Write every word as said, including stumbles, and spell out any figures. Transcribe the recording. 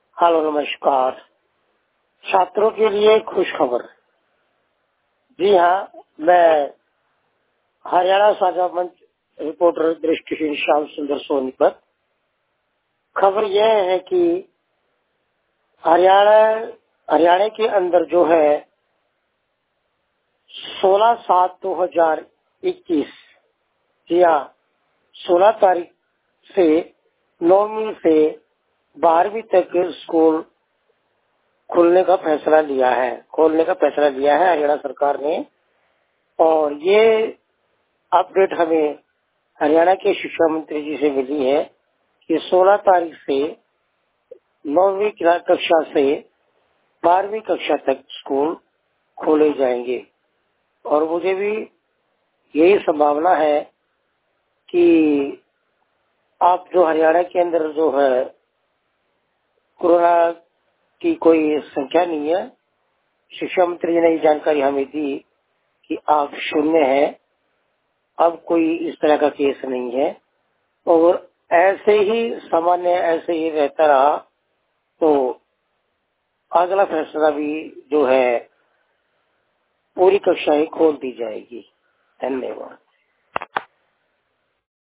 Hello, नमस्कार। छात्रों के लिए खुश खबर। जी हाँ, मैं हरियाणा साझा मंच रिपोर्टर दृष्टिहीन श्याम सुंदर सोनीपत। खबर यह है कि हरियाणा हरियाणा के अंदर जो है सोलह सात दो हजार इक्कीस या सोलह तारीख से नौवीं से बारहवीं तक स्कूल खोलने का फैसला लिया है खोलने का फैसला लिया है हरियाणा सरकार ने। और ये अपडेट हमें हरियाणा के शिक्षा मंत्री जी से मिली है कि सोलह तारीख से नौवीं कक्षा से बारहवीं कक्षा तक स्कूल खोले जाएंगे। और मुझे भी यही संभावना है कि आप जो हरियाणा के अंदर जो है कोरोना की कोई संख्या नहीं है। शिक्षा मंत्री जी ने ये जानकारी हमें दी कि आप शून्य है, अब कोई इस तरह का केस नहीं है। और ऐसे ही सामान्य ऐसे ही रहता रहा तो अगला फैसला भी जो है पूरी कक्षाएं खोल दी जाएगी। धन्यवाद।